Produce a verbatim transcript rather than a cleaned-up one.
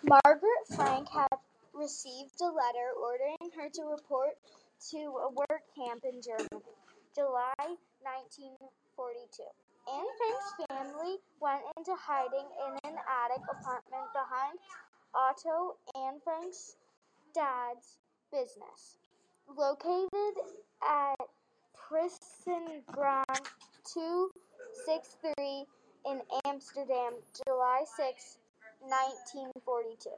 Margaret Frank had received a letter ordering her to report to a work camp in Germany, July nineteen forty-two. Anne Frank's family went into hiding in an attic apartment behind Otto Anne Frank's dad's business, located at Prinsengracht two sixty-three in Amsterdam, July sixth, nineteen forty-two.